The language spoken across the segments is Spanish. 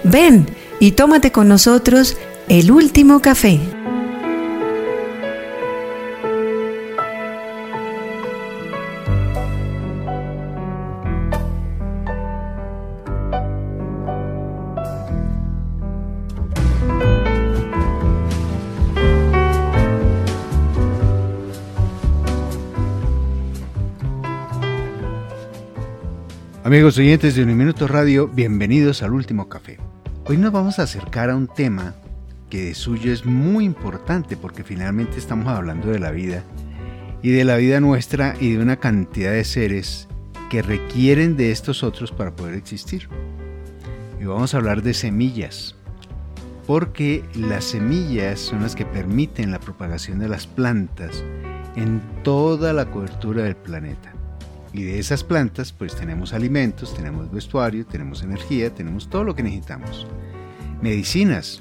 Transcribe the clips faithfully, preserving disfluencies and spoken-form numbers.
Ven y tómate con nosotros el último café. Amigos oyentes de Uniminuto Radio, bienvenidos al Último Café. Hoy nos vamos a acercar a un tema que de suyo es muy importante porque finalmente estamos hablando de la vida y de la vida nuestra y de una cantidad de seres que requieren de estos otros para poder existir. Y vamos a hablar de semillas, porque las semillas son las que permiten la propagación de las plantas en toda la cobertura del planeta. Y de esas plantas pues tenemos alimentos, tenemos vestuario, tenemos energía, tenemos todo lo que necesitamos. Medicinas.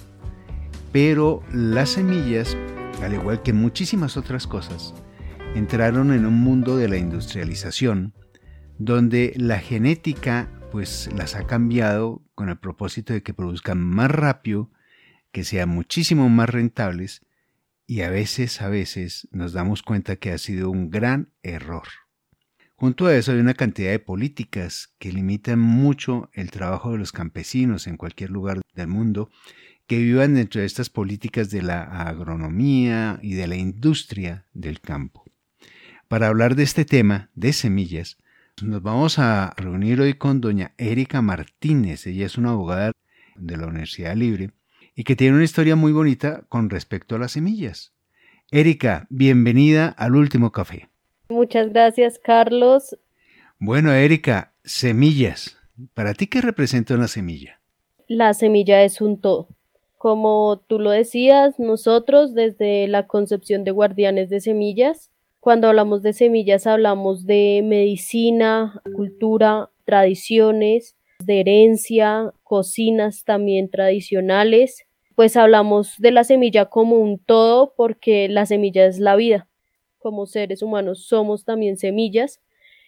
Pero las semillas, al igual que muchísimas otras cosas, entraron en un mundo de la industrialización, donde la genética pues las ha cambiado con el propósito de que produzcan más rápido, que sean muchísimo más rentables, y a veces, a veces nos damos cuenta que ha sido un gran error. Junto a eso hay una cantidad de políticas que limitan mucho el trabajo de los campesinos en cualquier lugar del mundo que vivan dentro de estas políticas de la agronomía y de la industria del campo. Para hablar de este tema de semillas, nos vamos a reunir hoy con doña Erika Martínez. Ella es una abogada de la Universidad Libre y que tiene una historia muy bonita con respecto a las semillas. Erika, bienvenida al Último Café. Muchas gracias, Carlos. Bueno, Erika, semillas. ¿Para ti qué representa una semilla? La semilla es un todo. Como tú lo decías, nosotros desde la concepción de Guardianes de Semillas, cuando hablamos de semillas hablamos de medicina, cultura, tradiciones, de herencia, cocinas también tradicionales. Pues hablamos de la semilla como un todo porque la semilla es la vida. Como seres humanos somos también semillas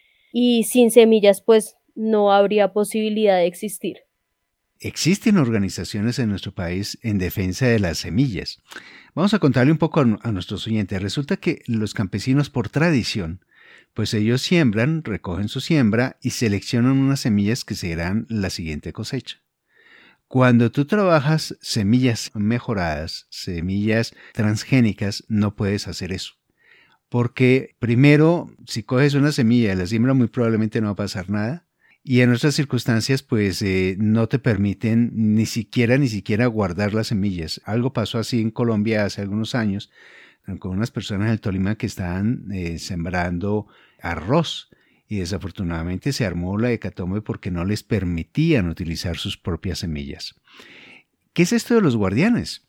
y sin semillas pues no habría posibilidad de existir. Existen organizaciones en nuestro país en defensa de las semillas. Vamos a contarle un poco a, a nuestros oyentes. Resulta que los campesinos por tradición, pues ellos siembran, recogen su siembra y seleccionan unas semillas que serán la siguiente cosecha. Cuando tú trabajas semillas mejoradas, semillas transgénicas, no puedes hacer eso. Porque primero, si coges una semilla y la siembra, muy probablemente no va a pasar nada. Y en otras circunstancias, pues eh, no te permiten ni siquiera, ni siquiera guardar las semillas. Algo pasó así en Colombia hace algunos años, con unas personas del Tolima que estaban eh, sembrando arroz. Y desafortunadamente se armó la hecatombe porque no les permitían utilizar sus propias semillas. ¿Qué es esto de los guardianes?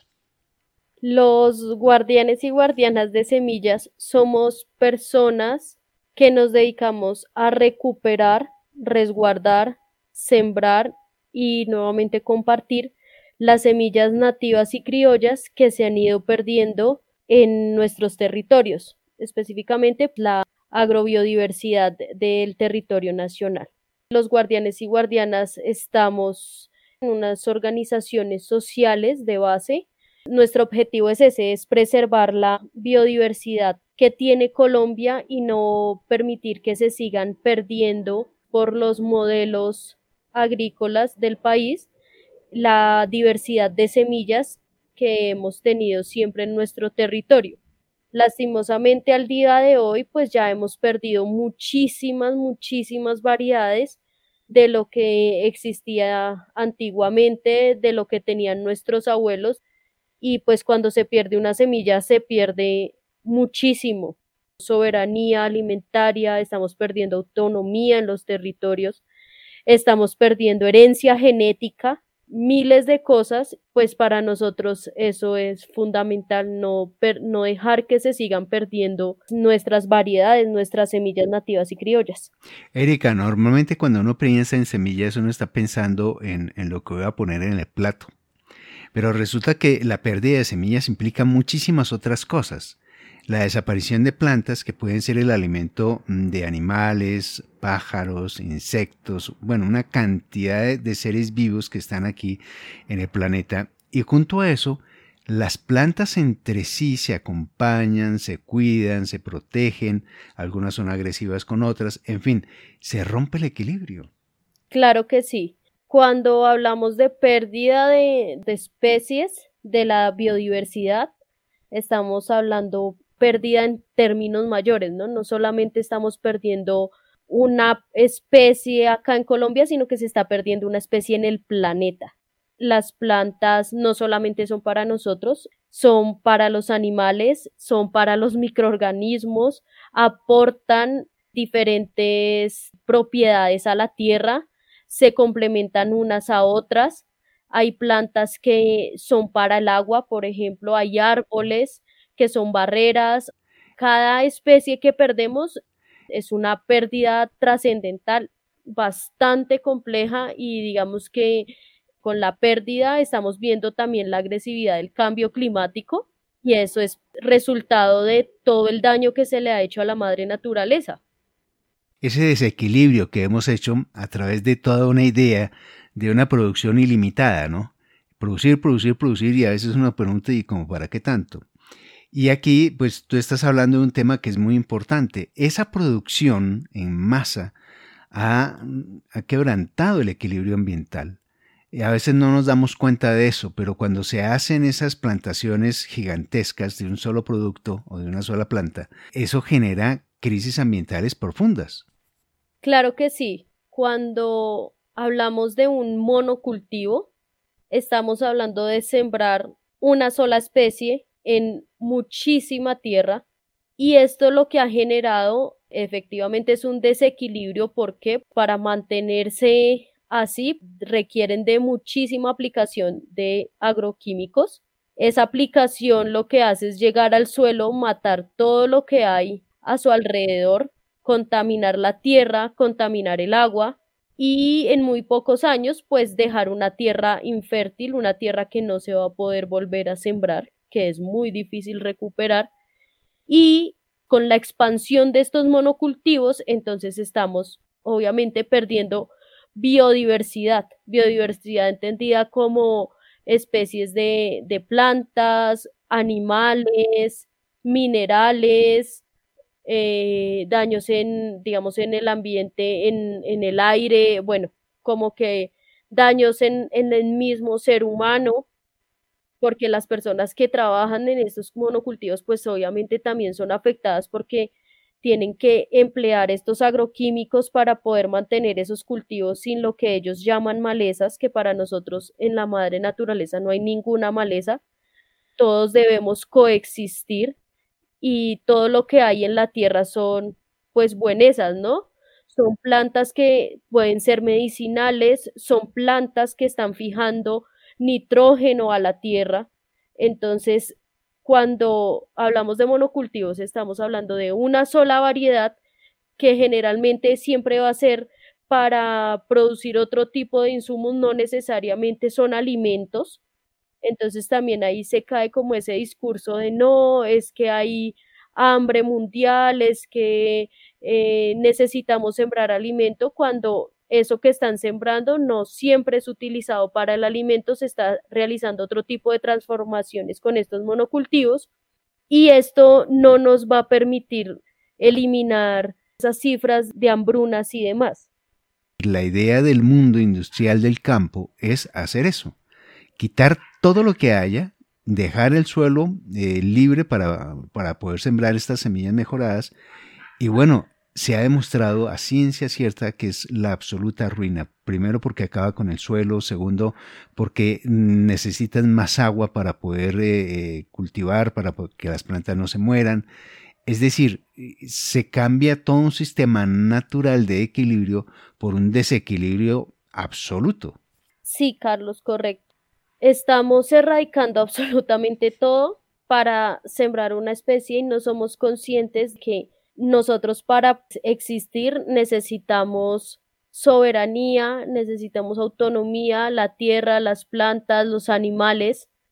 Los guardianes y guardianas de semillas somos personas que nos dedicamos a recuperar, resguardar, sembrar y nuevamente compartir las semillas nativas y criollas que se han ido perdiendo en nuestros territorios, específicamente la agrobiodiversidad del territorio nacional. Los guardianes y guardianas estamos en unas organizaciones sociales de base. Nuestro objetivo es ese, es preservar la biodiversidad que tiene Colombia y no permitir que se sigan perdiendo por los modelos agrícolas del país la diversidad de semillas que hemos tenido siempre en nuestro territorio. Lastimosamente al día de hoy pues ya hemos perdido muchísimas, muchísimas variedades de lo que existía antiguamente, de lo que tenían nuestros abuelos. Y pues cuando se pierde una semilla se pierde muchísimo. Soberanía alimentaria, estamos perdiendo autonomía en los territorios, estamos perdiendo herencia genética, miles de cosas, pues para nosotros eso es fundamental, no, per, no dejar que se sigan perdiendo nuestras variedades, nuestras semillas nativas y criollas. Erika, normalmente cuando uno piensa en semillas uno está pensando en, en lo que voy a poner en el plato. Pero resulta que la pérdida de semillas implica muchísimas otras cosas. la desaparición de plantas que pueden ser el alimento de animales, pájaros, insectos, bueno, una cantidad de, de seres vivos que están aquí en el planeta. Y junto a eso, las plantas entre sí se acompañan, se cuidan, se protegen, algunas son agresivas con otras, en fin, se rompe el equilibrio. Claro que sí. Cuando hablamos de pérdida de, de especies, de la biodiversidad, estamos hablando pérdida en términos mayores, ¿no? No solamente estamos perdiendo una especie acá en Colombia, sino que se está perdiendo una especie en el planeta. Las plantas no solamente son para nosotros, son para los animales, son para los microorganismos, aportan diferentes propiedades a la tierra, se complementan unas a otras. Hay plantas que son para el agua, por ejemplo, hay árboles que son barreras. Cada especie que perdemos es una pérdida trascendental bastante compleja y digamos que con la pérdida estamos viendo también la agresividad del cambio climático y eso es resultado de todo el daño que se le ha hecho a la madre naturaleza. Ese desequilibrio que hemos hecho a través de toda una idea de una producción ilimitada, ¿no? Producir, producir, producir y a veces uno pregunta ¿y como para qué tanto? Y aquí pues tú estás hablando de un tema que es muy importante. Esa producción en masa ha, ha quebrantado el equilibrio ambiental. Y a veces no nos damos cuenta de eso, pero cuando se hacen esas plantaciones gigantescas de un solo producto o de una sola planta, eso genera crisis ambientales profundas. Claro que sí. Cuando hablamos de un monocultivo, estamos hablando de sembrar una sola especie en muchísima tierra y esto lo que ha generado efectivamente es un desequilibrio porque para mantenerse así requieren de muchísima aplicación de agroquímicos. Esa aplicación lo que hace es llegar al suelo, matar todo lo que hay a su alrededor, contaminar la tierra, contaminar el agua y en muy pocos años pues dejar una tierra infértil, una tierra que no se va a poder volver a sembrar, que es muy difícil recuperar y con la expansión de estos monocultivos entonces estamos obviamente perdiendo biodiversidad, biodiversidad entendida como especies de, de plantas, animales, minerales, eh, daños en, digamos, en el ambiente, en, en el aire, bueno, como que daños en, en el mismo ser humano, porque las personas que trabajan en estos monocultivos, pues obviamente también son afectadas porque tienen que emplear estos agroquímicos para poder mantener esos cultivos sin lo que ellos llaman malezas, que para nosotros en la madre naturaleza no hay ninguna maleza, todos debemos coexistir y todo lo que hay en la tierra son pues buenesas, ¿no? Son plantas que pueden ser medicinales, son plantas que están fijando nitrógeno a la tierra, entonces cuando hablamos de monocultivos, estamos hablando de una sola variedad que generalmente siempre va a ser para producir otro tipo de insumos, no necesariamente son alimentos. Entonces también ahí se cae como ese discurso de no, es que hay hambre mundial, es que eh, necesitamos sembrar alimento cuando eso que están sembrando no siempre es utilizado para el alimento, se está realizando otro tipo de transformaciones con estos monocultivos y esto no nos va a permitir eliminar esas cifras de hambrunas y demás. La idea del mundo industrial del campo es hacer eso, quitar todo lo que haya, dejar el suelo eh, libre para, para poder sembrar estas semillas mejoradas y bueno, se ha demostrado a ciencia cierta que es la absoluta ruina. Primero porque acaba con el suelo, segundo porque necesitan más agua para poder eh, cultivar, para que las plantas no se mueran. Es decir, se cambia todo un sistema natural de equilibrio por un desequilibrio absoluto. Sí, Carlos, correcto. Estamos erradicando absolutamente todo para sembrar una especie y no somos conscientes que nosotros para existir necesitamos soberanía, necesitamos autonomía, la tierra, las plantas, los animales,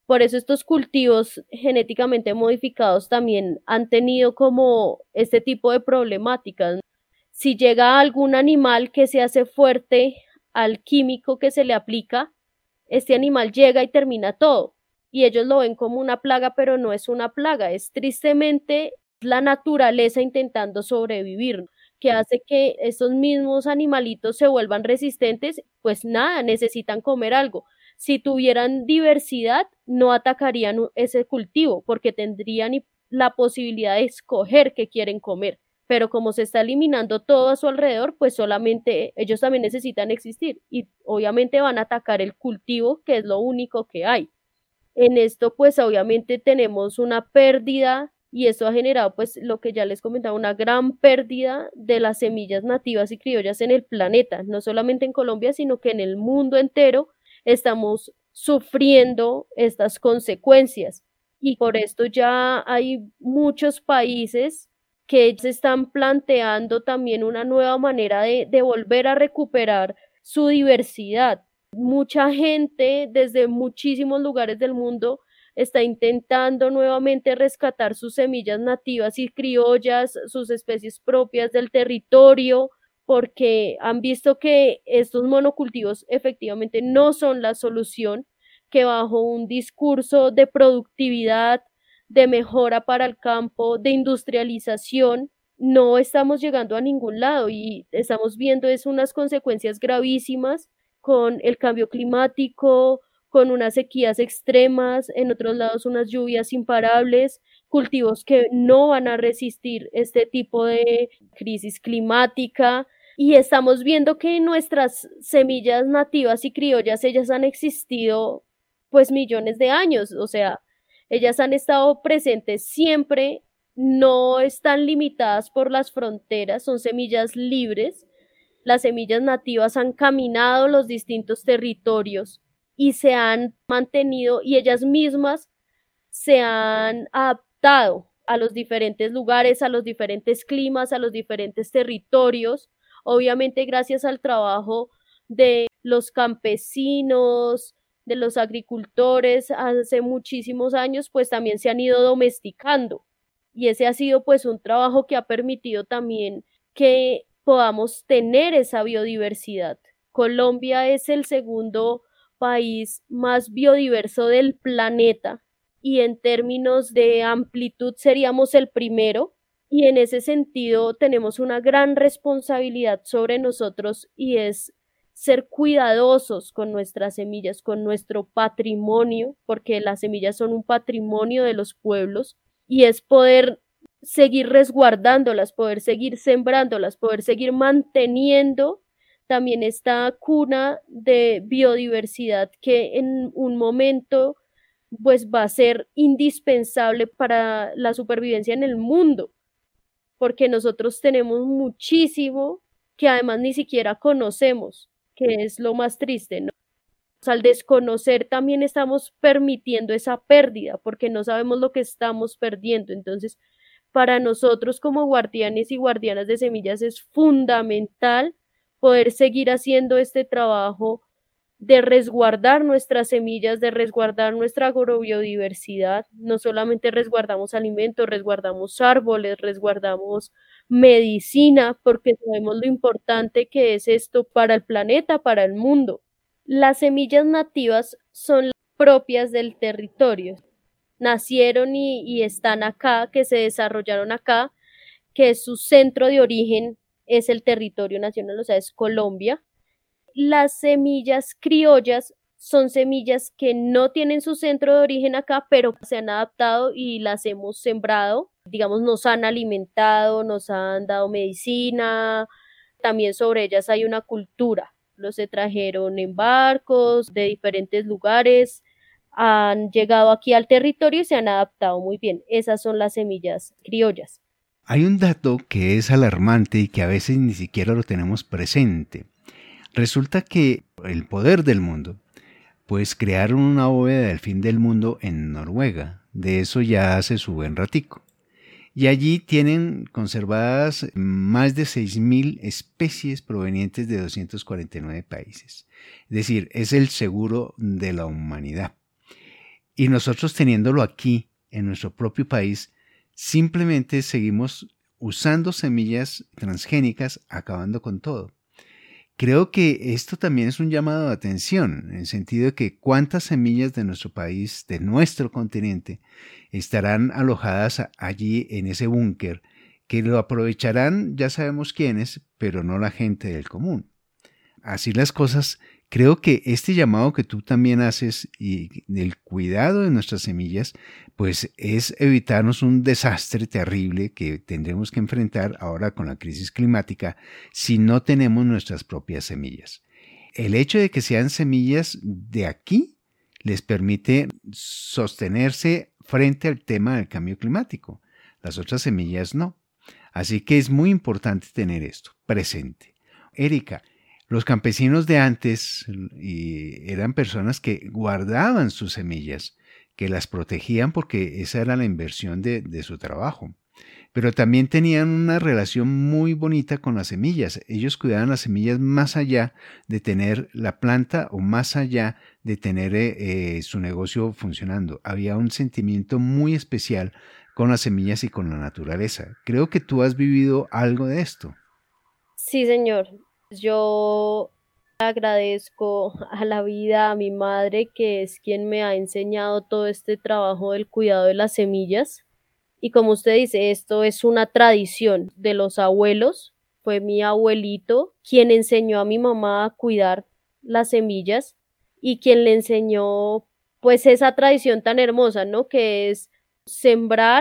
Por eso estos cultivos genéticamente modificados también han tenido como este tipo de problemáticas. Si llega algún animal que se hace fuerte al químico que se le aplica, este animal llega y termina todo. Y ellos lo ven como una plaga, pero no es una plaga, es tristemente la naturaleza intentando sobrevivir, que hace que estos mismos animalitos se vuelvan resistentes, pues nada, necesitan comer algo. Si tuvieran diversidad, no atacarían ese cultivo, porque tendrían la posibilidad de escoger qué quieren comer. Pero como se está eliminando todo a su alrededor, pues solamente ellos también necesitan existir y obviamente van a atacar el cultivo, que es lo único que hay. En esto, pues obviamente tenemos una pérdida y esto ha generado, pues lo que ya les comentaba, una gran pérdida de las semillas nativas y criollas en el planeta, no solamente en Colombia, sino que en el mundo entero estamos sufriendo estas consecuencias. Y por esto ya hay muchos países que se están planteando también una nueva manera de, de volver a recuperar su diversidad. Mucha gente desde muchísimos lugares del mundo está intentando nuevamente rescatar sus semillas nativas y criollas, sus especies propias del territorio, porque han visto que estos monocultivos efectivamente no son la solución, que bajo un discurso de productividad, de mejora para el campo, de industrialización, no estamos llegando a ningún lado y estamos viendo es unas consecuencias gravísimas con el cambio climático, con unas sequías extremas, en otros lados unas lluvias imparables, cultivos que no van a resistir este tipo de crisis climática. Y estamos viendo que nuestras semillas nativas y criollas, ellas han existido pues millones de años, o sea, ellas han estado presentes siempre, no están limitadas por las fronteras, son semillas libres. Las semillas nativas han caminado los distintos territorios y se han mantenido y ellas mismas se han adaptado a los diferentes lugares, a los diferentes climas, a los diferentes territorios, obviamente gracias al trabajo de los campesinos, de los agricultores hace muchísimos años, pues también se han ido domesticando y ese ha sido pues un trabajo que ha permitido también que podamos tener esa biodiversidad. Colombia es el segundo país más biodiverso del planeta y en términos de amplitud seríamos el primero y en ese sentido tenemos una gran responsabilidad sobre nosotros y es ser cuidadosos con nuestras semillas, con nuestro patrimonio, porque las semillas son un patrimonio de los pueblos y es poder seguir resguardándolas, poder seguir sembrándolas, poder seguir manteniendo también esta cuna de biodiversidad que en un momento pues va a ser indispensable para la supervivencia en el mundo, porque nosotros tenemos muchísimo que además ni siquiera conocemos, que es lo más triste, ¿no? Al desconocer también estamos permitiendo esa pérdida, porque no sabemos lo que estamos perdiendo. Entonces, para nosotros como guardianes y guardianas de semillas es fundamental poder seguir haciendo este trabajo de resguardar nuestras semillas, de resguardar nuestra agrobiodiversidad. No solamente resguardamos alimentos, resguardamos árboles, resguardamos medicina, porque sabemos lo importante que es esto para el planeta, para el mundo. Las semillas nativas son propias del territorio, nacieron y, y están acá, que se desarrollaron acá, que su centro de origen es el territorio nacional, o sea, es Colombia. Las semillas criollas son semillas que no tienen su centro de origen acá, pero se han adaptado y las hemos sembrado, digamos, nos han alimentado, nos han dado medicina, también sobre ellas hay una cultura, los se trajeron en barcos de diferentes lugares, han llegado aquí al territorio y se han adaptado muy bien. Esas son las semillas criollas. Hay un dato que es alarmante y que a veces ni siquiera lo tenemos presente. Resulta que el poder del mundo, pues crearon una bóveda del fin del mundo en Noruega. De eso ya hace su buen ratico. Y allí tienen conservadas más de seis mil especies provenientes de doscientos cuarenta y nueve países. Es decir, es el seguro de la humanidad. Y nosotros teniéndolo aquí, en nuestro propio país, simplemente seguimos usando semillas transgénicas, acabando con todo. Creo que esto también es un llamado de atención, en el sentido de que cuántas semillas de nuestro país, de nuestro continente, estarán alojadas allí en ese búnker, que lo aprovecharán, ya sabemos quiénes, pero no la gente del común. Así las cosas, creo que este llamado que tú también haces y el cuidado de nuestras semillas, pues es evitarnos un desastre terrible que tendremos que enfrentar ahora con la crisis climática si no tenemos nuestras propias semillas. El hecho de que sean semillas de aquí les permite sostenerse frente al tema del cambio climático. Las otras semillas no. Así que es muy importante tener esto presente. Erika, los campesinos de antes y eran personas que guardaban sus semillas, que las protegían porque esa era la inversión de, de su trabajo. Pero también tenían una relación muy bonita con las semillas. Ellos cuidaban las semillas más allá de tener la planta o más allá de tener eh, su negocio funcionando. Había un sentimiento muy especial con las semillas y con la naturaleza. Creo que tú has vivido algo de esto. Sí, señor. Yo agradezco a la vida, a mi madre, que es quien me ha enseñado todo este trabajo del cuidado de las semillas. Y como usted dice, esto es una tradición de los abuelos. Fue mi abuelito quien enseñó a mi mamá a cuidar las semillas y quien le enseñó pues esa tradición tan hermosa, ¿no? Que es sembrar,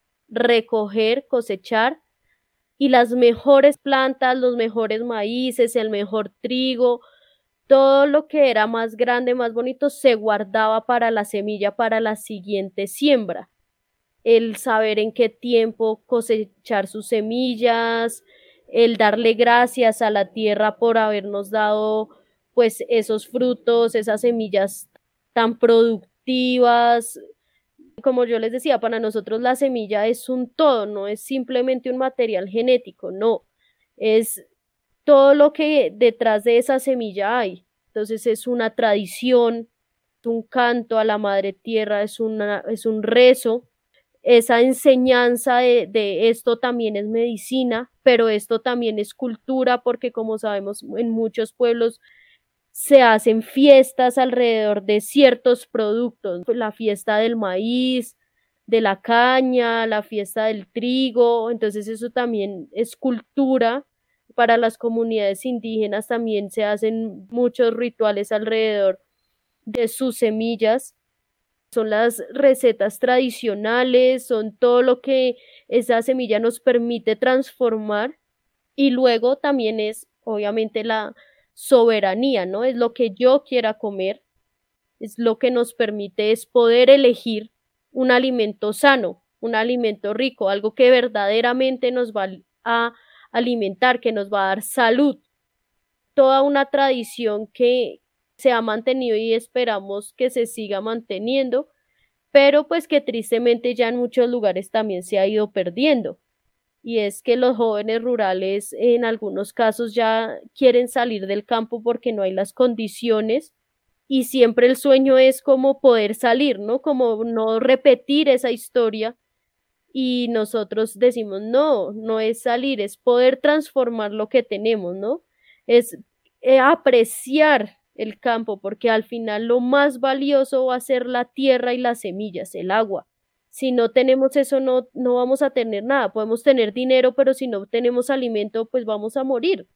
recoger, cosechar. Y las mejores plantas, los mejores maíces, el mejor trigo, todo lo que era más grande, más bonito, se guardaba para la semilla, para la siguiente siembra. El saber en qué tiempo cosechar sus semillas, el darle gracias a la tierra por habernos dado pues esos frutos, esas semillas tan productivas. Como yo les decía, para nosotros la semilla es un todo, no es simplemente un material genético, no, es todo lo que detrás de esa semilla hay. Entonces es una tradición, es un canto a la madre tierra, es, una, es un rezo, esa enseñanza de, de esto también es medicina, pero esto también es cultura, porque como sabemos en muchos pueblos se hacen fiestas alrededor de ciertos productos, la fiesta del maíz, de la caña, la fiesta del trigo, entonces eso también es cultura. Para las comunidades indígenas también se hacen muchos rituales alrededor de sus semillas, son las recetas tradicionales, son todo lo que esa semilla nos permite transformar y luego también es obviamente la soberanía, ¿no? Es lo que yo quiera comer, es lo que nos permite es poder elegir un alimento sano, un alimento rico, algo que verdaderamente nos va a alimentar, que nos va a dar salud. Toda una tradición que se ha mantenido y esperamos que se siga manteniendo, pero pues que tristemente ya en muchos lugares también se ha ido perdiendo. Y es que los jóvenes rurales en algunos casos ya quieren salir del campo porque no hay las condiciones y siempre el sueño es como poder salir, ¿no? Como no repetir esa historia y nosotros decimos no, no es salir, es poder transformar lo que tenemos, ¿no? Es eh, apreciar el campo porque al final lo más valioso va a ser la tierra y las semillas, el agua. Si no tenemos eso, no, no vamos a tener nada. Podemos tener dinero, pero si no tenemos alimento, pues vamos a morir.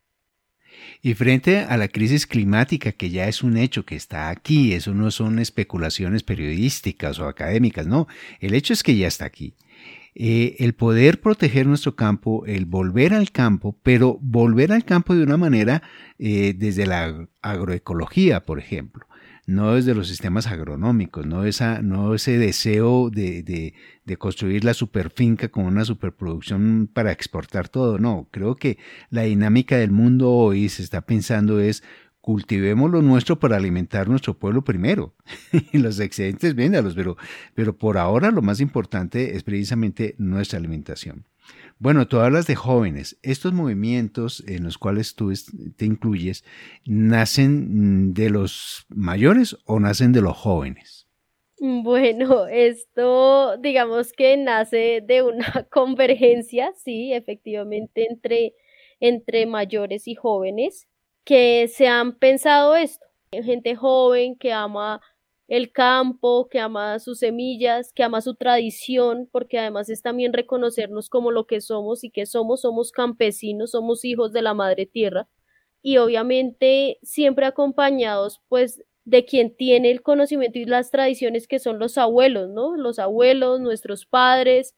Y frente a la crisis climática, que ya es un hecho que está aquí, eso no son especulaciones periodísticas o académicas, no. El hecho es que ya está aquí. Eh, el poder proteger nuestro campo, el volver al campo, pero volver al campo de una manera eh, desde la agroecología, por ejemplo. No desde los sistemas agronómicos, no, esa, no ese deseo de, de, de construir la superfinca con una superproducción para exportar todo, no. Creo que la dinámica del mundo hoy se está pensando es cultivemos lo nuestro para alimentar nuestro pueblo primero. Y los excedentes véndalos, pero, pero por ahora lo más importante es precisamente nuestra alimentación. Bueno, tú hablas de jóvenes. Estos movimientos en los cuales tú te incluyes, ¿nacen de los mayores o nacen de los jóvenes? Bueno, esto digamos que nace de una convergencia, sí, efectivamente, entre, entre mayores y jóvenes que se han pensado esto. Gente joven que ama el campo, que ama sus semillas, que ama su tradición, porque además es también reconocernos como lo que somos y que somos, somos campesinos, somos hijos de la madre tierra y obviamente siempre acompañados pues de quien tiene el conocimiento y las tradiciones que son los abuelos, ¿no? Los abuelos, nuestros padres,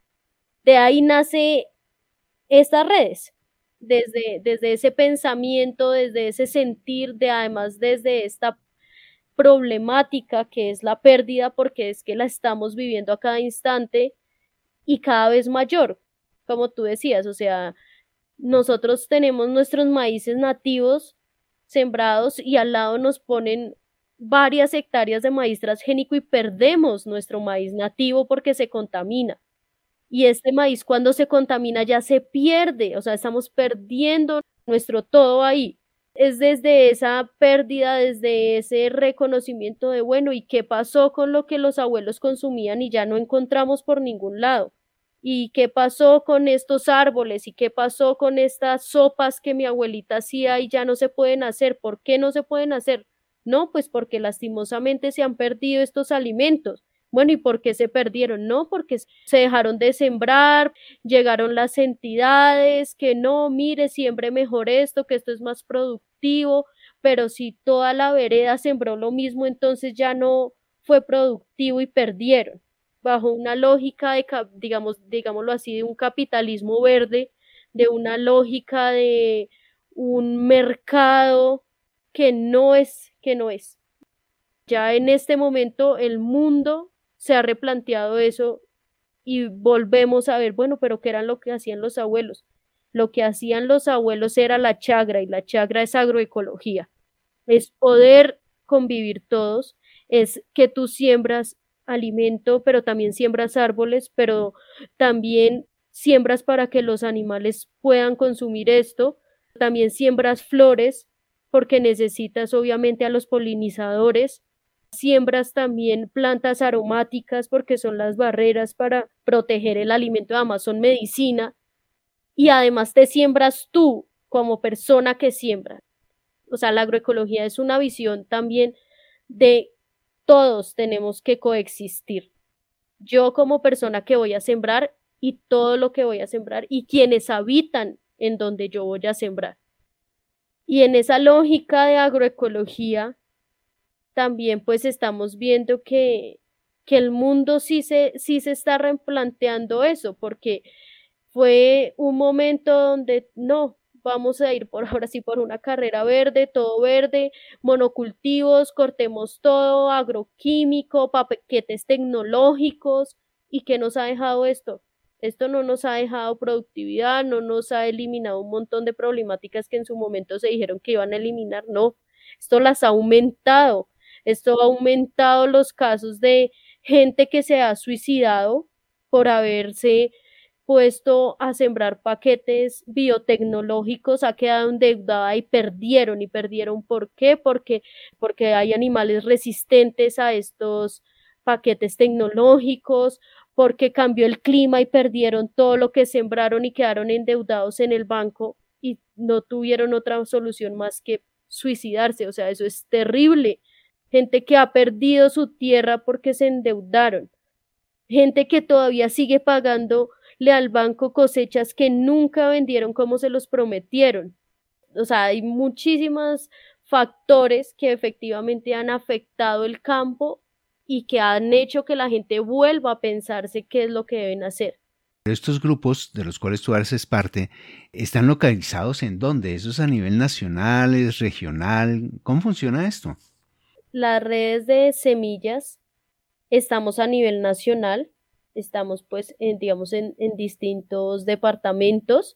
de ahí nace estas redes, desde, desde ese pensamiento, desde ese sentir, de además desde esta problemática que es la pérdida, porque es que la estamos viviendo a cada instante y cada vez mayor, como tú decías, o sea, nosotros tenemos nuestros maíces nativos sembrados y al lado nos ponen varias hectáreas de maíz transgénico y perdemos nuestro maíz nativo porque se contamina. Y este maíz cuando se contamina ya se pierde, o sea, estamos perdiendo nuestro todo ahí. Es desde esa pérdida, desde ese reconocimiento de, bueno, ¿y qué pasó con lo que los abuelos consumían y ya no encontramos por ningún lado? ¿Y qué pasó con estos árboles? ¿Y qué pasó con estas sopas que mi abuelita hacía y ya no se pueden hacer? ¿Por qué no se pueden hacer? No, pues porque lastimosamente se han perdido estos alimentos. Bueno, ¿y por qué se perdieron? No, porque se dejaron de sembrar, llegaron las entidades que no, mire, siembre mejor esto, que esto es más productivo, pero si toda la vereda sembró lo mismo, entonces ya no fue productivo y perdieron bajo una lógica de, digamos, digámoslo así, de un capitalismo verde, de una lógica de un mercado que no es, que no es. Ya en este momento el mundo se ha replanteado eso y volvemos a ver, bueno, pero ¿qué era lo que hacían los abuelos? Lo que hacían los abuelos era la chagra y la chagra es agroecología. Es poder convivir todos, es que tú siembras alimento, pero también siembras árboles, pero también siembras para que los animales puedan consumir esto, también siembras flores porque necesitas obviamente a los polinizadores, siembras también plantas aromáticas porque son las barreras para proteger el alimento, además son medicina, y además te siembras tú como persona que siembra. O sea, la agroecología es una visión también de todos tenemos que coexistir. Yo como persona que voy a sembrar y todo lo que voy a sembrar y quienes habitan en donde yo voy a sembrar. Y en esa lógica de agroecología también pues estamos viendo que, que el mundo sí se, sí se está replanteando eso, porque fue un momento donde no, vamos a ir por ahora sí por una carrera verde, todo verde, monocultivos, cortemos todo, agroquímico, paquetes tecnológicos. ¿Y qué nos ha dejado esto? Esto no nos ha dejado productividad, no nos ha eliminado un montón de problemáticas que en su momento se dijeron que iban a eliminar, no, esto las ha aumentado, esto ha aumentado los casos de gente que se ha suicidado por haberse puesto a sembrar paquetes biotecnológicos, ha quedado endeudada y perdieron, y perdieron, ¿por qué? Porque, porque hay animales resistentes a estos paquetes tecnológicos, porque cambió el clima y perdieron todo lo que sembraron y quedaron endeudados en el banco y no tuvieron otra solución más que suicidarse, o sea, eso es terrible. Gente que ha perdido su tierra porque se endeudaron, gente que todavía sigue pagando al banco cosechas que nunca vendieron como se los prometieron. O sea, hay muchísimos factores que efectivamente han afectado el campo y que han hecho que la gente vuelva a pensarse qué es lo que deben hacer. Estos grupos de los cuales tú haces parte, ¿están localizados en dónde? ¿Eso es a nivel nacional, es regional? ¿Cómo funciona esto? Las redes de semillas estamos a nivel nacional, estamos pues en, digamos en, en distintos departamentos,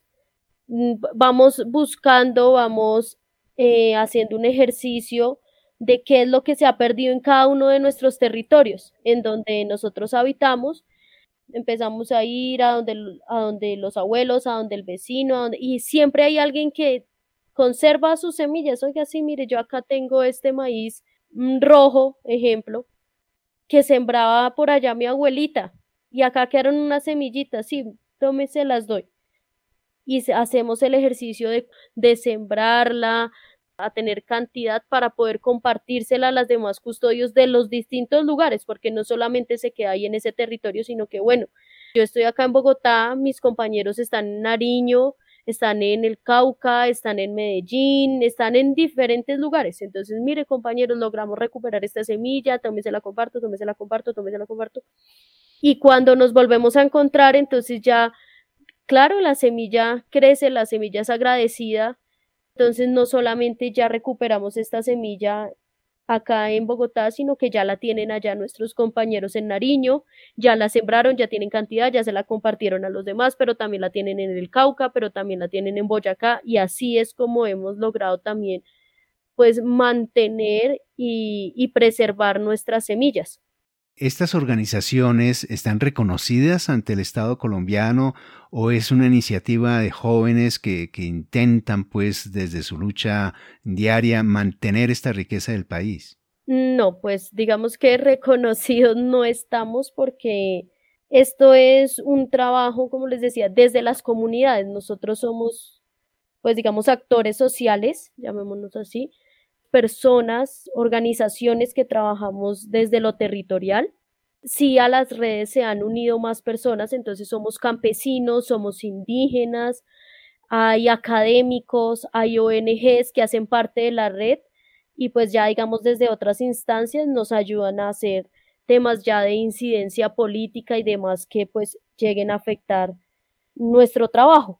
vamos buscando, vamos eh, haciendo un ejercicio de qué es lo que se ha perdido en cada uno de nuestros territorios, en donde nosotros habitamos, empezamos a ir a donde, a donde los abuelos, a donde el vecino, a donde, y siempre hay alguien que conserva sus semillas, oiga, sí, mire, yo acá tengo este maíz rojo, ejemplo, que sembraba por allá mi abuelita, y acá quedaron unas semillitas, sí, tómese, las doy. Y hacemos el ejercicio de, de sembrarla, a tener cantidad para poder compartírsela a las demás custodios de los distintos lugares, porque no solamente se queda ahí en ese territorio, sino que bueno, yo estoy acá en Bogotá, mis compañeros están en Nariño, están en el Cauca, están en Medellín, están en diferentes lugares. Entonces, mire, compañeros, logramos recuperar esta semilla, también se la comparto, también se la comparto, también se la comparto. Y cuando nos volvemos a encontrar, entonces ya, claro, la semilla crece, la semilla es agradecida. Entonces, no solamente ya recuperamos esta semilla acá en Bogotá, sino que ya la tienen allá nuestros compañeros en Nariño, ya la sembraron, ya tienen cantidad, ya se la compartieron a los demás, pero también la tienen en el Cauca, pero también la tienen en Boyacá, y así es como hemos logrado también, pues, mantener y, y preservar nuestras semillas. ¿Estas organizaciones están reconocidas ante el Estado colombiano o es una iniciativa de jóvenes que, que intentan, pues, desde su lucha diaria, mantener esta riqueza del país? No, pues digamos que reconocidos no estamos, porque esto es un trabajo, como les decía, desde las comunidades. Nosotros somos, pues digamos, actores sociales, llamémonos así, personas, organizaciones que trabajamos desde lo territorial. Sí, a las redes se han unido más personas, entonces somos campesinos, somos indígenas, hay académicos, hay O N Ges que hacen parte de la red, y pues ya digamos desde otras instancias nos ayudan a hacer temas ya de incidencia política y demás que pues lleguen a afectar nuestro trabajo.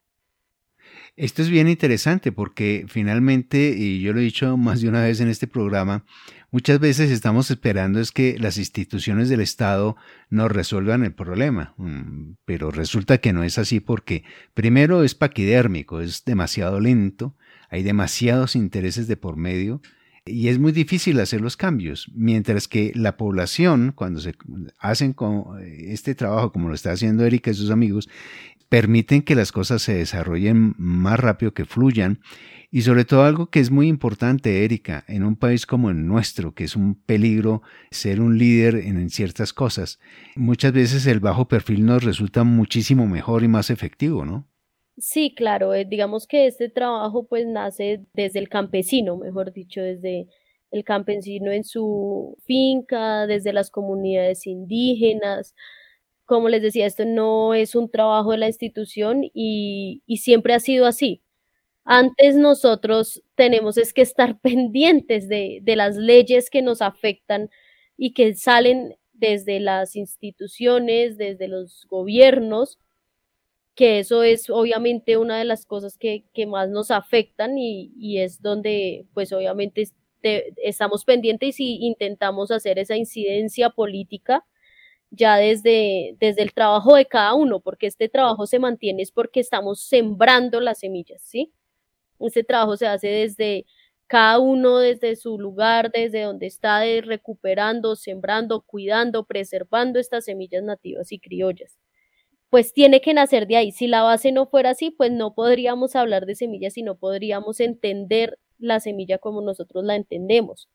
Esto es bien interesante porque finalmente, y yo lo he dicho más de una vez en este programa, muchas veces estamos esperando es que las instituciones del Estado nos resuelvan el problema, pero resulta que no es así porque primero es paquidérmico, es demasiado lento, hay demasiados intereses de por medio y es muy difícil hacer los cambios, mientras que la población, cuando se hacen con este trabajo como lo está haciendo Erika y sus amigos, permiten que las cosas se desarrollen más rápido, que fluyan, y sobre todo algo que es muy importante, Erika, en un país como el nuestro, que es un peligro ser un líder en ciertas cosas, muchas veces el bajo perfil nos resulta muchísimo mejor y más efectivo, ¿no? Sí, claro, eh, digamos que este trabajo pues nace desde el campesino, mejor dicho, desde el campesino en su finca, desde las comunidades indígenas. Como les decía, esto no es un trabajo de la institución y, y siempre ha sido así. Antes nosotros tenemos es que estar pendientes de, de las leyes que nos afectan y que salen desde las instituciones, desde los gobiernos, que eso es obviamente una de las cosas que, que más nos afectan, y, y es donde pues obviamente este, estamos pendientes y intentamos hacer esa incidencia política ya desde, desde el trabajo de cada uno, porque este trabajo se mantiene es porque estamos sembrando las semillas, ¿sí? Este trabajo se hace desde cada uno, desde su lugar, desde donde está, de recuperando, sembrando, cuidando, preservando estas semillas nativas y criollas. Pues tiene que nacer de ahí. Si la base no fuera así, pues no podríamos hablar de semillas y no podríamos entender la semilla como nosotros la entendemos.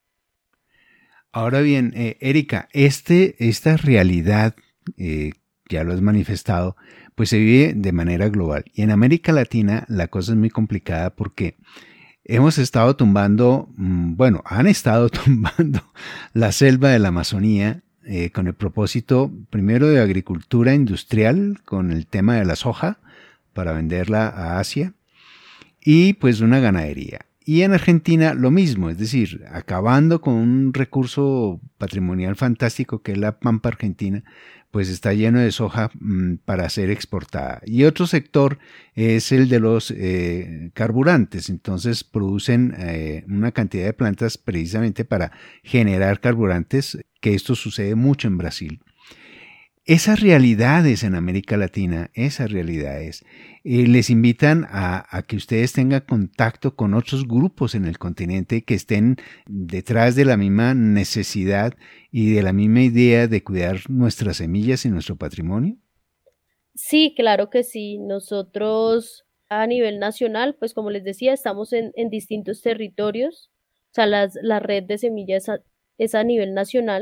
Ahora bien, eh, Erika, este, esta realidad, eh, ya lo has manifestado, pues se vive de manera global. Y en América Latina la cosa es muy complicada porque hemos estado tumbando, mmm, bueno, han estado tumbando la selva de la Amazonía, eh, con el propósito primero de agricultura industrial, con el tema de la soja, para venderla a Asia, y pues una ganadería. Y en Argentina lo mismo, es decir, acabando con un recurso patrimonial fantástico que es la pampa argentina, pues está lleno de soja mmm, para ser exportada. Y otro sector es el de los eh, carburantes, entonces producen eh, una cantidad de plantas precisamente para generar carburantes, que esto sucede mucho en Brasil. Esas realidades en América Latina, esas realidades, eh, les invitan a, a que ustedes tengan contacto con otros grupos en el continente que estén detrás de la misma necesidad y de la misma idea de cuidar nuestras semillas y nuestro patrimonio. Sí, claro que sí. Nosotros a nivel nacional, pues como les decía, estamos en, en distintos territorios. O sea, las, la red de semillas a, es a nivel nacional.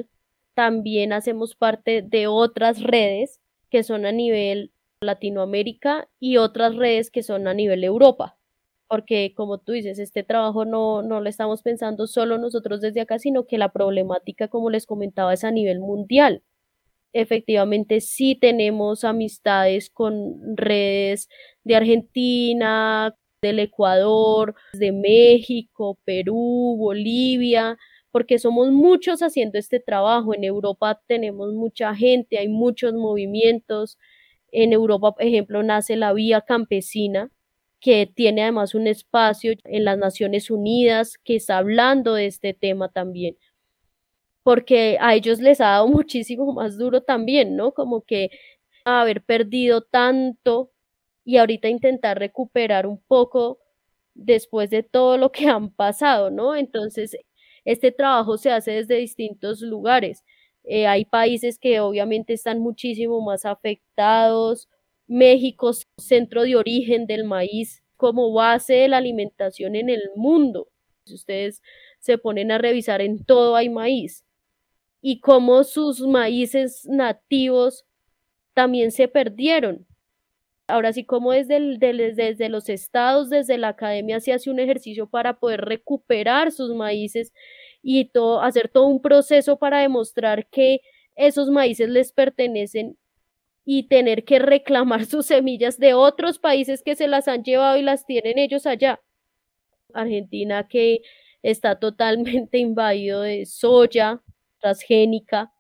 también hacemos parte de otras redes que son a nivel Latinoamérica y otras redes que son a nivel Europa. Porque como tú dices, este trabajo no, no lo estamos pensando solo nosotros desde acá, sino que la problemática, como les comentaba, es a nivel mundial. Efectivamente, sí tenemos amistades con redes de Argentina, del Ecuador, de México, Perú, Bolivia, porque somos muchos haciendo este trabajo. En Europa tenemos mucha gente, hay muchos movimientos. En Europa, por ejemplo, nace la Vía Campesina, que tiene además un espacio en las Naciones Unidas que está hablando de este tema también, porque a ellos les ha dado muchísimo más duro también, ¿no? Como que haber perdido tanto y ahorita intentar recuperar un poco después de todo lo que han pasado, ¿no? Entonces, este trabajo se hace desde distintos lugares. Eh, hay países que obviamente están muchísimo más afectados. México, centro de origen del maíz, como base de la alimentación en el mundo. Si ustedes se ponen a revisar, en todo hay maíz. Y cómo sus maíces nativos también se perdieron. Ahora sí, como desde, el, desde, desde los estados, desde la academia se hace un ejercicio para poder recuperar sus maíces y todo, hacer todo un proceso para demostrar que esos maíces les pertenecen y tener que reclamar sus semillas de otros países que se las han llevado y las tienen ellos allá. Argentina, que está totalmente invadido de soya transgénica.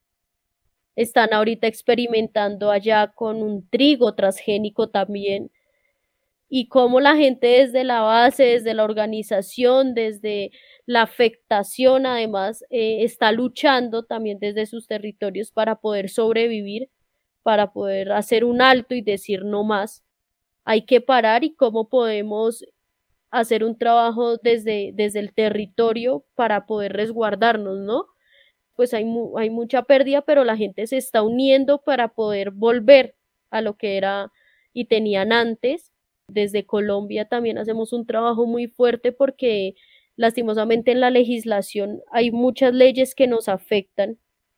Están ahorita experimentando allá con un trigo transgénico también. Y cómo la gente desde la base, desde la organización, desde la afectación además, eh, está luchando también desde sus territorios para poder sobrevivir, para poder hacer un alto y decir no más. Hay que parar, y cómo podemos hacer un trabajo desde, desde el territorio para poder resguardarnos, ¿no? Pues hay, mu hay mucha pérdida, pero la gente se está uniendo para poder volver a lo que era y tenían antes. Desde Colombia también hacemos un trabajo muy fuerte porque lastimosamente en la legislación hay muchas leyes que nos afectan.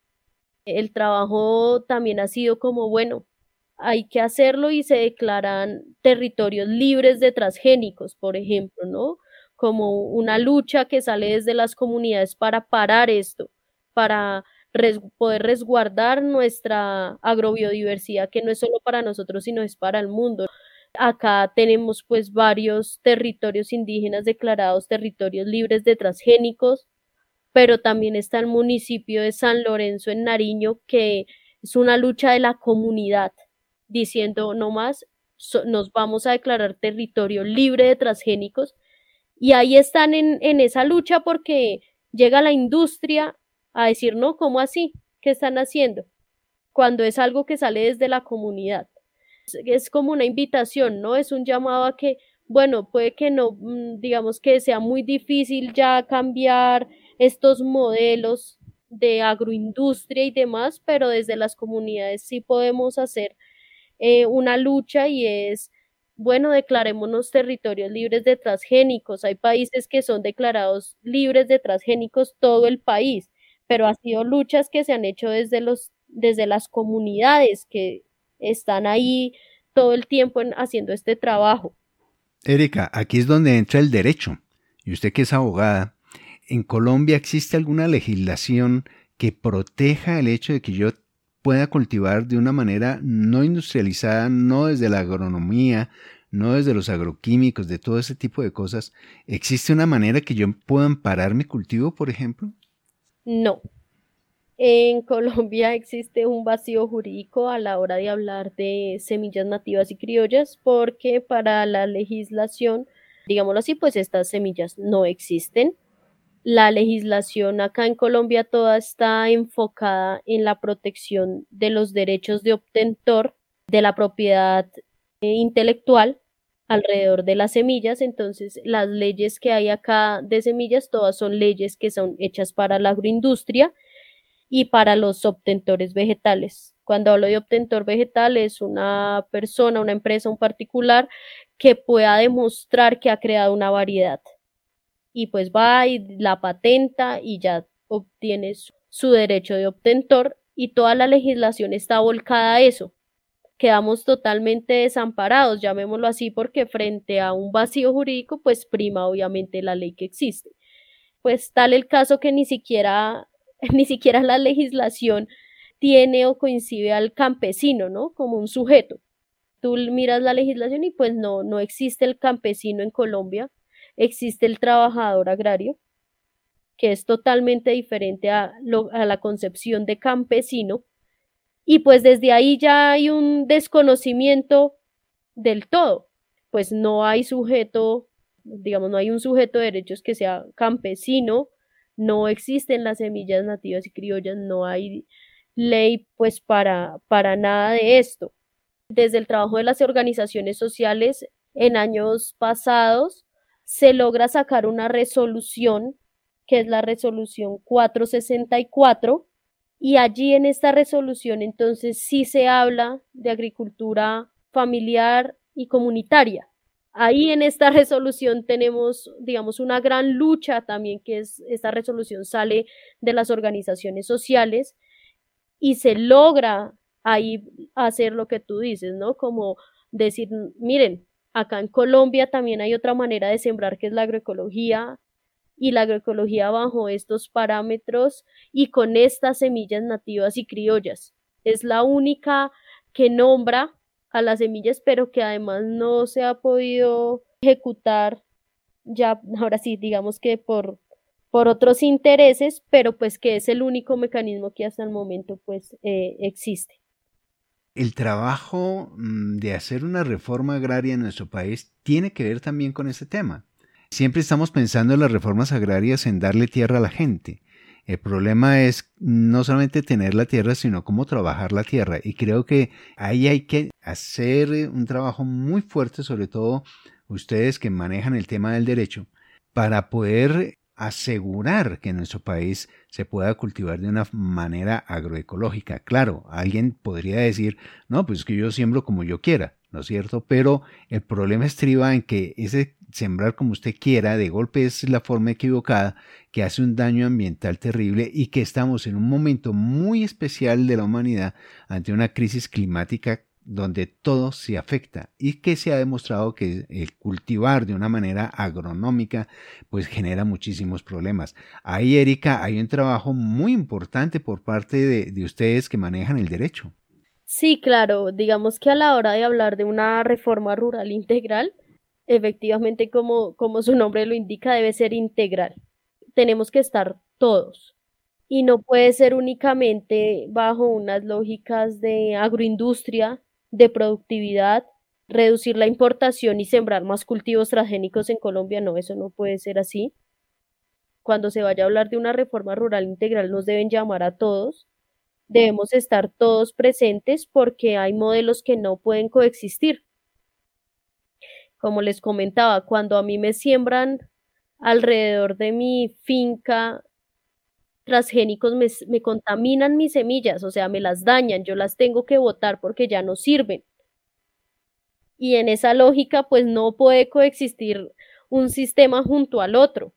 El trabajo también ha sido como, bueno, hay que hacerlo y se declaran territorios libres de transgénicos, por ejemplo, ¿no? Como una lucha que sale desde las comunidades para parar esto, para res poder resguardar nuestra agrobiodiversidad, que no es solo para nosotros, sino es para el mundo. Acá tenemos pues varios territorios indígenas declarados territorios libres de transgénicos, pero también está el municipio de San Lorenzo en Nariño, que es una lucha de la comunidad, diciendo no más, so, nos vamos a declarar territorio libre de transgénicos, y ahí están en, en esa lucha porque llega la industria a decir, no, ¿cómo así? ¿Qué están haciendo? Cuando es algo que sale desde la comunidad. Es, es como una invitación, ¿no? Es un llamado a que, bueno, puede que no, digamos que sea muy difícil ya cambiar estos modelos de agroindustria y demás, pero desde las comunidades sí podemos hacer eh, una lucha, y es, bueno, declarémonos territorios libres de transgénicos. Hay países que son declarados libres de transgénicos, todo el país, pero ha sido luchas que se han hecho desde los, desde las comunidades que están ahí todo el tiempo en, haciendo este trabajo. Erika, aquí es donde entra el derecho, y usted que es abogada, ¿en Colombia existe alguna legislación que proteja el hecho de que yo pueda cultivar de una manera no industrializada, no desde la agronomía, no desde los agroquímicos, de todo ese tipo de cosas? ¿Existe una manera que yo pueda amparar mi cultivo, por ejemplo? No. En Colombia existe un vacío jurídico a la hora de hablar de semillas nativas y criollas, porque para la legislación, digámoslo así, pues estas semillas no existen. La legislación acá en Colombia toda está enfocada en la protección de los derechos de obtentor, de la propiedad eh, intelectual alrededor de las semillas. Entonces, las leyes que hay acá de semillas, todas son leyes que son hechas para la agroindustria y para los obtentores vegetales. Cuando hablo de obtentor vegetal, es una persona, una empresa, un particular que pueda demostrar que ha creado una variedad. Y pues va y la patenta y ya obtiene su, su derecho de obtentor y toda la legislación está volcada a eso. Quedamos totalmente desamparados, llamémoslo así, porque frente a un vacío jurídico, pues prima obviamente la ley que existe. Pues tal el caso que ni siquiera, ni siquiera la legislación tiene o coincide al campesino, ¿no? Como un sujeto. Tú miras la legislación y pues no, no existe el campesino en Colombia, existe el trabajador agrario, que es totalmente diferente a, lo, a la concepción de campesino. Y pues desde ahí ya hay un desconocimiento del todo, pues no hay sujeto, digamos, no hay un sujeto de derechos que sea campesino, no existen las semillas nativas y criollas, no hay ley pues para, para nada de esto. Desde el trabajo de las organizaciones sociales en años pasados se logra sacar una resolución que es la resolución cuatrocientos sesenta y cuatro. Y allí en esta resolución entonces sí se habla de agricultura familiar y comunitaria. Ahí en esta resolución tenemos, digamos, una gran lucha también, que es, esta resolución sale de las organizaciones sociales y se logra ahí hacer lo que tú dices, ¿no? Como decir, miren, acá en Colombia también hay otra manera de sembrar que es la agroecología, y la agroecología bajo estos parámetros y con estas semillas nativas y criollas. Es la única que nombra a las semillas, pero que además no se ha podido ejecutar ya, ahora sí, digamos que por, por otros intereses, pero pues que es el único mecanismo que hasta el momento pues eh, existe. El trabajo de hacer una reforma agraria en nuestro país tiene que ver también con este tema. Siempre estamos pensando en las reformas agrarias en darle tierra a la gente. El problema es no solamente tener la tierra, sino cómo trabajar la tierra. Y creo que ahí hay que hacer un trabajo muy fuerte, sobre todo ustedes que manejan el tema del derecho, para poder asegurar que en nuestro país se pueda cultivar de una manera agroecológica. Claro, alguien podría decir, no, pues que yo siembro como yo quiera, ¿no es cierto? Pero el problema estriba en que ese sembrar como usted quiera, de golpe es la forma equivocada, que hace un daño ambiental terrible y que estamos en un momento muy especial de la humanidad ante una crisis climática donde todo se afecta y que se ha demostrado que el cultivar de una manera agronómica pues genera muchísimos problemas. Ahí, Erika, hay un trabajo muy importante por parte de, de ustedes que manejan el derecho. Sí, claro, digamos que a la hora de hablar de una reforma rural integral, efectivamente, como, como su nombre lo indica, debe ser integral. Tenemos que estar todos y no puede ser únicamente bajo unas lógicas de agroindustria, de productividad, reducir la importación y sembrar más cultivos transgénicos en Colombia. No, eso no puede ser así. Cuando se vaya a hablar de una reforma rural integral, nos deben llamar a todos. Debemos estar todos presentes porque hay modelos que no pueden coexistir. Como les comentaba, cuando a mí me siembran alrededor de mi finca transgénicos, me, me contaminan mis semillas, o sea, me las dañan, yo las tengo que botar porque ya no sirven. Y en esa lógica, pues no puede coexistir un sistema junto al otro,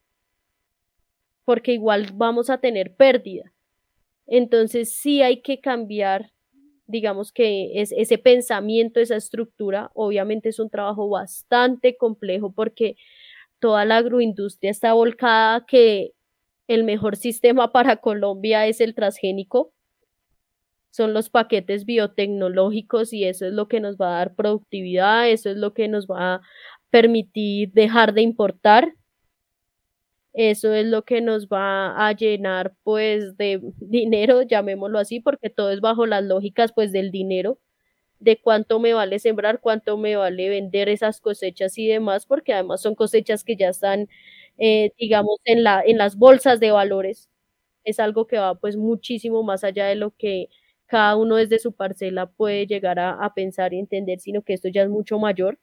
porque igual vamos a tener pérdida. Entonces sí hay que cambiar, digamos que es, ese pensamiento, esa estructura. Obviamente es un trabajo bastante complejo porque toda la agroindustria está volcada a que el mejor sistema para Colombia es el transgénico, son los paquetes biotecnológicos y eso es lo que nos va a dar productividad, eso es lo que nos va a permitir dejar de importar. Eso es lo que nos va a llenar pues de dinero, llamémoslo así, porque todo es bajo las lógicas pues del dinero, de cuánto me vale sembrar, cuánto me vale vender esas cosechas y demás, porque además son cosechas que ya están, eh, digamos, en la, en las bolsas de valores. Es algo que va pues muchísimo más allá de lo que cada uno desde su parcela puede llegar a, a pensar y entender, sino que esto ya es mucho mayor.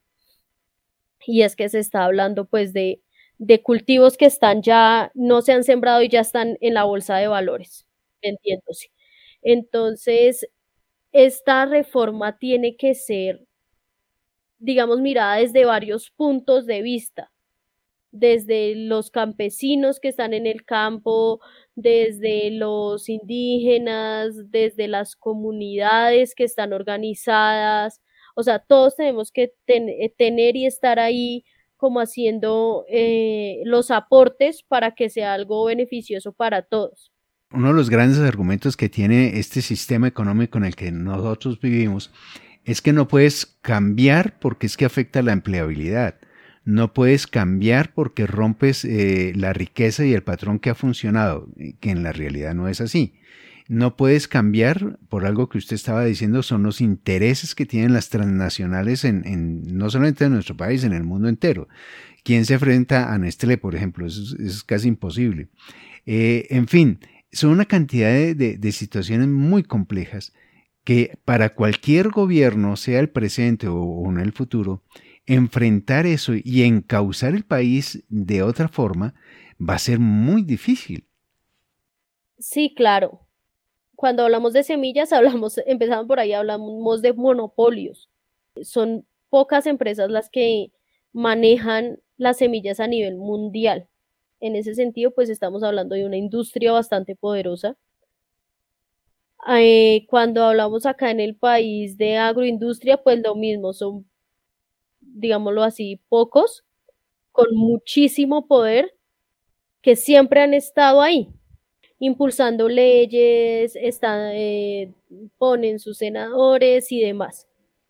Y es que se está hablando pues de de cultivos que están ya, no se han sembrado y ya están en la bolsa de valores, entiéndose. Entonces, esta reforma tiene que ser, digamos, mirada desde varios puntos de vista, desde los campesinos que están en el campo, desde los indígenas, desde las comunidades que están organizadas. O sea, todos tenemos que ten- eh, tener y estar ahí como haciendo eh, los aportes para que sea algo beneficioso para todos. Uno de los grandes argumentos que tiene este sistema económico en el que nosotros vivimos es que no puedes cambiar porque es que afecta la empleabilidad. No puedes cambiar porque rompes eh, la riqueza y el patrón que ha funcionado, que en la realidad no es así. No puedes cambiar por algo que usted estaba diciendo, son los intereses que tienen las transnacionales en, en no solamente en nuestro país, en el mundo entero. ¿Quién se enfrenta a Nestlé, por ejemplo? Eso es, eso es casi imposible. Eh, en fin, son una cantidad de, de, de situaciones muy complejas que para cualquier gobierno, sea el presente o, o en el futuro, enfrentar eso y encauzar el país de otra forma va a ser muy difícil. Sí, claro. Cuando hablamos de semillas, hablamos, empezamos por ahí, hablamos de monopolios. Son pocas empresas las que manejan las semillas a nivel mundial. En ese sentido, pues estamos hablando de una industria bastante poderosa. Eh, cuando hablamos acá en el país de agroindustria, pues lo mismo, son, digámoslo así, pocos, con muchísimo poder, que siempre han estado ahí, impulsando leyes, están, eh, ponen sus senadores y demás.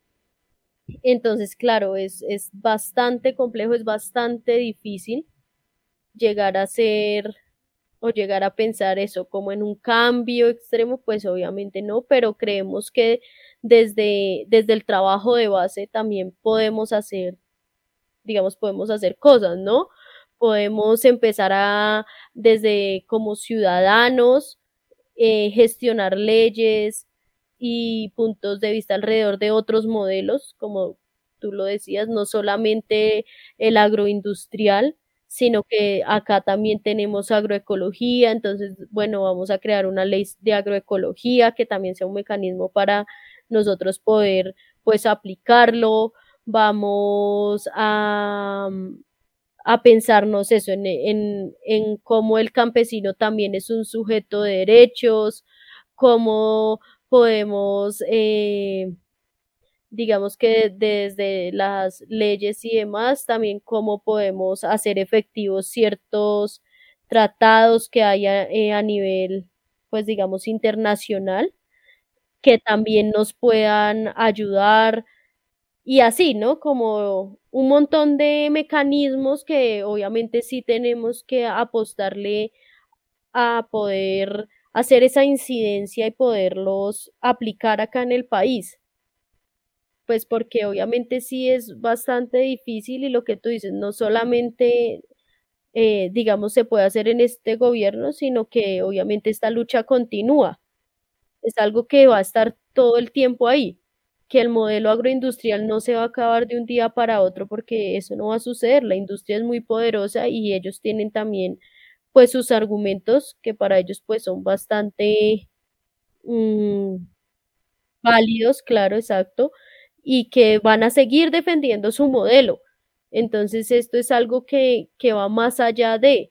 Entonces, claro, es, es bastante complejo, es bastante difícil llegar a ser o llegar a pensar eso como en un cambio extremo, pues obviamente no, pero creemos que desde, desde el trabajo de base también podemos hacer, digamos, podemos hacer cosas, ¿no? Podemos empezar a, desde como ciudadanos, eh, gestionar leyes y puntos de vista alrededor de otros modelos, como tú lo decías, no solamente el agroindustrial, sino que acá también tenemos agroecología, entonces, bueno, vamos a crear una ley de agroecología que también sea un mecanismo para nosotros poder, pues, aplicarlo. Vamos a, a pensarnos eso, en, en, en cómo el campesino también es un sujeto de derechos, cómo podemos, eh, digamos que desde las leyes y demás, también cómo podemos hacer efectivos ciertos tratados que haya eh, a nivel, pues digamos, internacional, que también nos puedan ayudar y así, ¿no? Como un montón de mecanismos que obviamente sí tenemos que apostarle a poder hacer esa incidencia y poderlos aplicar acá en el país. Pues porque obviamente sí es bastante difícil y lo que tú dices, no solamente, eh, digamos, se puede hacer en este gobierno, sino que obviamente esta lucha continúa. Es algo que va a estar todo el tiempo ahí, que el modelo agroindustrial no se va a acabar de un día para otro porque eso no va a suceder. La industria es muy poderosa y ellos tienen también pues sus argumentos que para ellos pues son bastante mmm, válidos, claro, exacto, y que van a seguir defendiendo su modelo. Entonces esto es algo que, que va más allá de,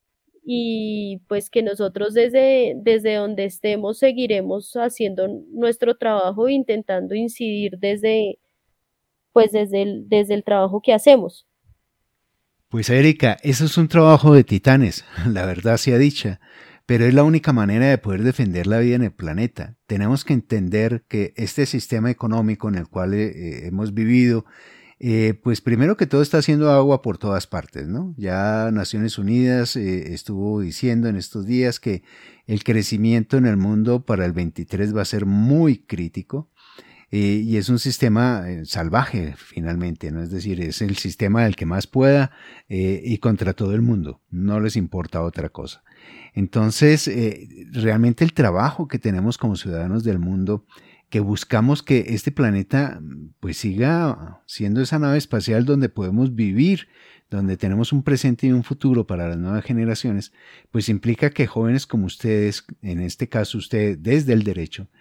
y pues que nosotros desde, desde donde estemos seguiremos haciendo nuestro trabajo, intentando incidir desde, pues desde el, desde el trabajo que hacemos. Pues Erika, eso es un trabajo de titanes, la verdad sea dicha, pero es la única manera de poder defender la vida en el planeta. Tenemos que entender que este sistema económico en el cual eh, hemos vivido, eh, pues primero que todo está haciendo agua por todas partes, ¿no? Ya Naciones Unidas eh, estuvo diciendo en estos días que el crecimiento en el mundo para el veintitrés va a ser muy crítico. Eh, y es un sistema eh, salvaje finalmente, ¿no? Es decir, es el sistema del que más pueda eh, y contra todo el mundo, no les importa otra cosa. Entonces, eh, realmente el trabajo que tenemos como ciudadanos del mundo, que buscamos que este planeta pues siga siendo esa nave espacial donde podemos vivir, donde tenemos un presente y un futuro para las nuevas generaciones, pues implica que jóvenes como ustedes, en este caso usted desde el derecho,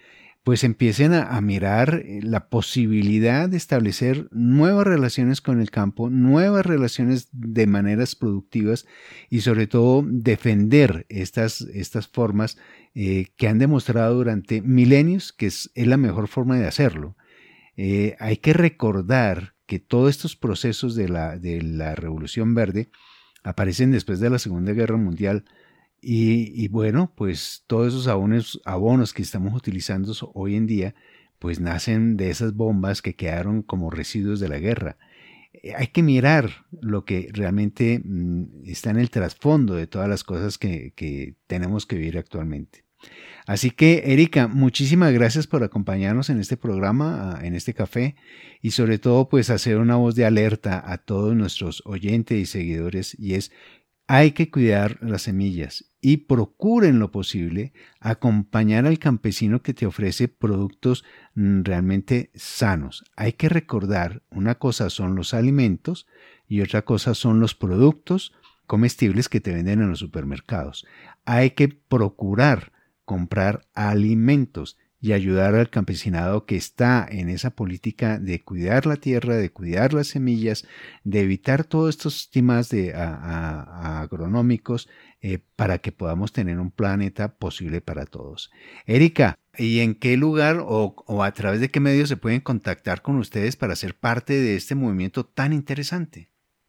pues empiecen a, a mirar la posibilidad de establecer nuevas relaciones con el campo, nuevas relaciones de maneras productivas y sobre todo defender estas, estas formas eh, que han demostrado durante milenios que es, es la mejor forma de hacerlo. Eh, hay que recordar que todos estos procesos de la, de la Revolución Verde aparecen después de la Segunda Guerra Mundial. Y, y bueno, pues todos esos abonos, abonos que estamos utilizando hoy en día, pues nacen de esas bombas que quedaron como residuos de la guerra. Eh, hay que mirar lo que realmente mm, está en el trasfondo de todas las cosas que, que tenemos que vivir actualmente. Así que, Erika, muchísimas gracias por acompañarnos en este programa, en este café, y sobre todo, pues hacer una voz de alerta a todos nuestros oyentes y seguidores, y es: hay que cuidar las semillas y procuren lo posible acompañar al campesino que te ofrece productos realmente sanos. Hay que recordar, una cosa son los alimentos y otra cosa son los productos comestibles que te venden en los supermercados. Hay que procurar comprar alimentos y ayudar al campesinado que está en esa política de cuidar la tierra, de cuidar las semillas, de evitar todos estos temas de, a, a, a agronómicos eh, para que podamos tener un planeta posible para todos. Erika, ¿y en qué lugar o, o a través de qué medios se pueden contactar con ustedes para ser parte de este movimiento tan interesante?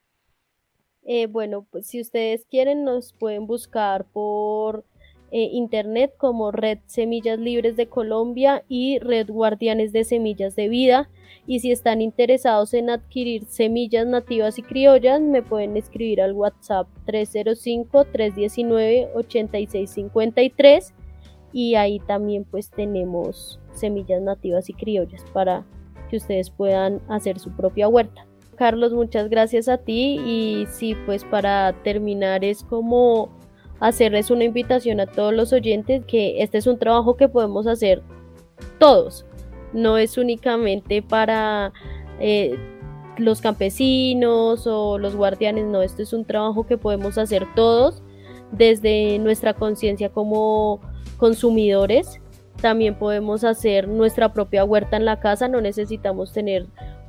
Eh, bueno, pues si ustedes quieren nos pueden buscar por Eh, internet como Red Semillas Libres de Colombia y Red Guardianes de Semillas de Vida, y si están interesados en adquirir semillas nativas y criollas me pueden escribir al WhatsApp tres cero cinco, tres uno nueve, ocho seis cinco tres, y ahí también pues tenemos semillas nativas y criollas para que ustedes puedan hacer su propia huerta. Carlos, muchas gracias a ti, y sí, pues para terminar es como hacerles una invitación a todos los oyentes que este es un trabajo que podemos hacer todos, no es únicamente para eh, los campesinos o los guardianes, no, este es un trabajo que podemos hacer todos desde nuestra conciencia como consumidores. También podemos hacer nuestra propia huerta en la casa, no necesitamos tener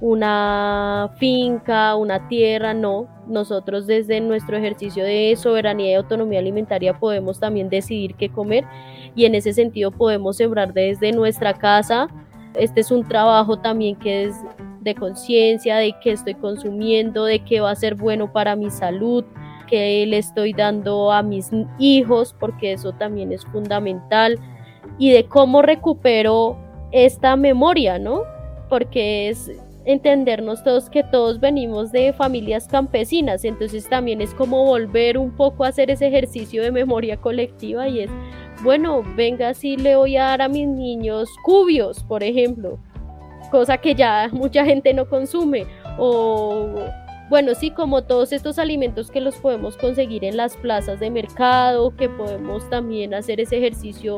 una finca, una tierra, no. Nosotros desde nuestro ejercicio de soberanía y autonomía alimentaria podemos también decidir qué comer, y en ese sentido podemos sembrar desde nuestra casa. Este es un trabajo también que es de conciencia, de qué estoy consumiendo, de qué va a ser bueno para mi salud, qué le estoy dando a mis hijos, porque eso también es fundamental, y de cómo recupero esta memoria, ¿no? Porque es entendernos todos que todos venimos de familias campesinas, entonces también es como volver un poco a hacer ese ejercicio de memoria colectiva, y es, bueno, venga, sí le voy a dar a mis niños cubios, por ejemplo, cosa que ya mucha gente no consume, o bueno, sí, como todos estos alimentos que los podemos conseguir en las plazas de mercado, que podemos también hacer ese ejercicio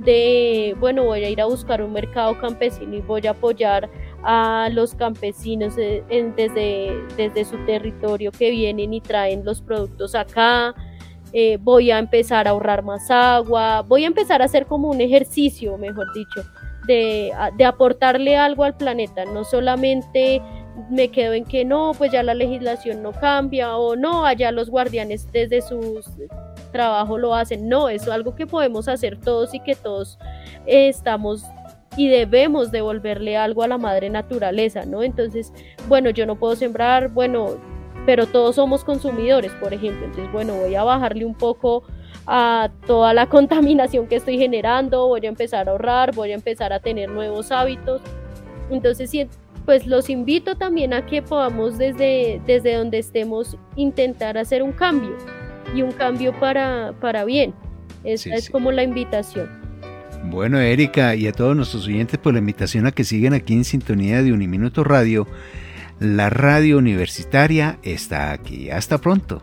de, bueno, voy a ir a buscar un mercado campesino y voy a apoyar a los campesinos en, desde, desde su territorio que vienen y traen los productos acá. Eh, voy a empezar a ahorrar más agua, voy a empezar a hacer como un ejercicio, mejor dicho, de, de aportarle algo al planeta, no solamente me quedo en que no, pues ya la legislación no cambia, o no, allá los guardianes desde sus trabajo lo hacen, no, es algo que podemos hacer todos y que todos eh, estamos y debemos devolverle algo a la madre naturaleza, ¿no? Entonces, bueno, yo no puedo sembrar, bueno, pero todos somos consumidores, por ejemplo, entonces, bueno, voy a bajarle un poco a toda la contaminación que estoy generando, voy a empezar a ahorrar, voy a empezar a tener nuevos hábitos. Entonces, pues los invito también a que podamos desde, desde donde estemos intentar hacer un cambio, y un cambio para, para bien. Esa sí, es sí. como la invitación. Bueno, Erika, y a todos nuestros oyentes, pues la invitación a que sigan aquí en sintonía de Uniminuto Radio. La radio universitaria está aquí. Hasta pronto.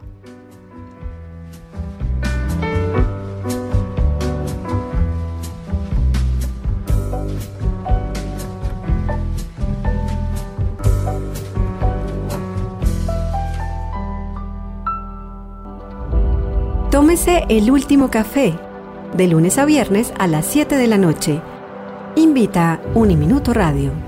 Tómese el último café, de lunes a viernes a las siete de la noche, Invita Uniminuto Radio.